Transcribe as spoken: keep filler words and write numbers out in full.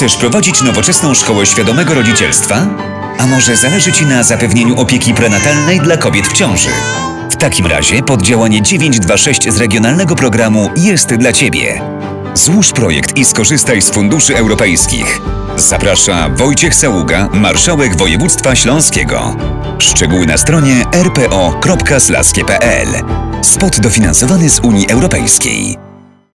Chcesz prowadzić nowoczesną szkołę świadomego rodzicielstwa? A może zależy Ci na zapewnieniu opieki prenatalnej dla kobiet w ciąży? W takim razie poddziałanie dziewięć dwa sześć z regionalnego programu jest dla Ciebie. Złóż projekt i skorzystaj z funduszy europejskich. Zaprasza Wojciech Saługa, marszałek województwa śląskiego. Szczegóły na stronie r p o kropka slaskie kropka p l. Spot dofinansowany z Unii Europejskiej.